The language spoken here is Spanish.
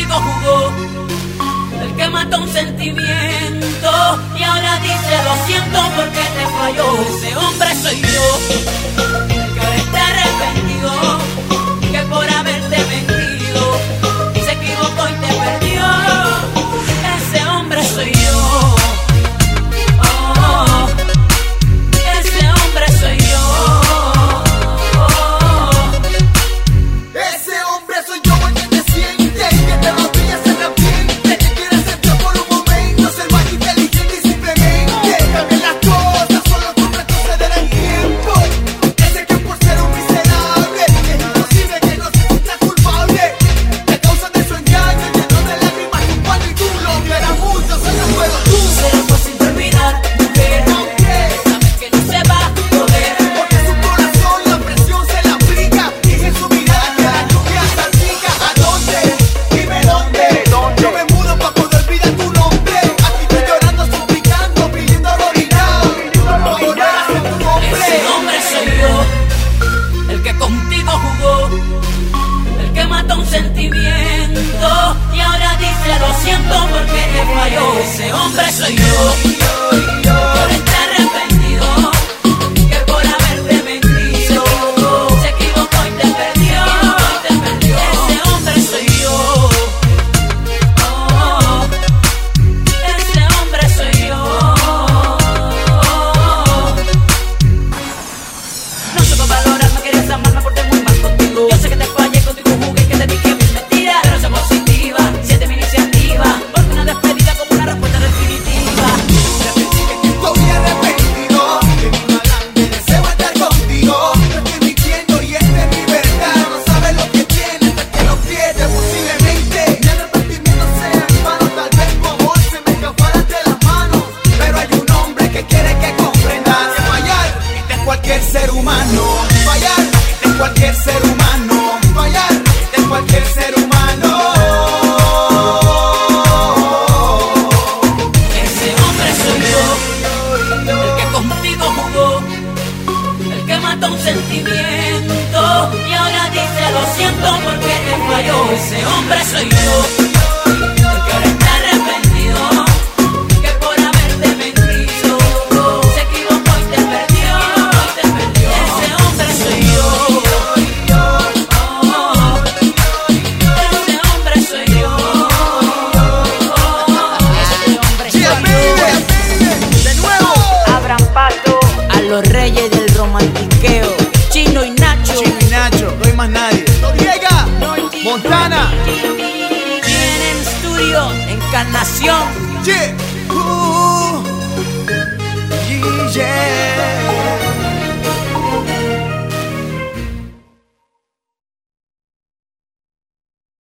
contigo jugó, el que mató un sentimiento y ahora dice lo siento porque te falló. Ese hombre soy yo, el que ahora está arrepentido, que por haberte mentido se equivocó y te perdió. Ese hombre soy yo. Oh, ese hombre soy yo. Ese hombre soy yo, el que te siente, que te rodillas en la piel, que quiere ser yo por un momento, ser más inteligente y simplemente cambiar las cosas, solo tú retroceder el tiempo. Ese que por ser un miserable es imposible que no se sienta culpable, a causa de su engaño, lleno de lágrimas tu cuando y tú lo quieras mucho, solo puedo tú. Será fácil de olvidar, mujer, sabes que no se va a poder, Porque su corazón la presión se la aplica y en su mirada que la lluvia salpica. ¿A dónde? Dime dónde. Yo me mudo para poder olvidar tu nombre. Aquí estoy llorando, suplicando, pidiendo orinar para volver a ser tu hombre. ese hombre soy yo, el que contigo jugó, el que mató un sentimiento y ahora dice lo siento porque te falló. Ese hombre soy yo, que ahora está arrepentido, que por haberte mentido se equivocó y te perdió. Ese hombre soy yo. Oh, ese hombre soy yo. No supe valorar, no querías amar, me porté muy mal contigo. Yo sé que te fallé, contigo jugué, que te dije mil mentiras, pero soy positiva, siente mi iniciativa, porque una despedida como una respuesta definitiva. Estoy arrepentido de mi malante deseo estar contigo. No estoy mintiendo y esta es mi verdad. No sabes lo que tienes hasta que lo pierdes. Posiblemente mi arrepentimiento sea en vano. Tal vez tu amor se me escapara de las manos, pero hay un hombre que quiere que comprendas que fallar está en cualquier ser humano. Fallar está en cualquier ser humano. Fallar está en cualquier ser humano. Ese hombre soy yo, el que contigo jugó, el que mató un sentimiento y ahora dice lo siento porque te falló. Ese hombre soy yo, el que ahora está arrepentido, que por haberte mentido se equivocó y te perdió. Ese hombre soy yo. Oh, ese hombre soy yo. Ese hombre soy yo. De nuevo. Abran paso a los reyes del romantiqueo, Chino y Nacho. Chino y Nacho, no hay más nadie. Noriega, Montana. Tienen estudio, Encarnación. Yeah. Yeah.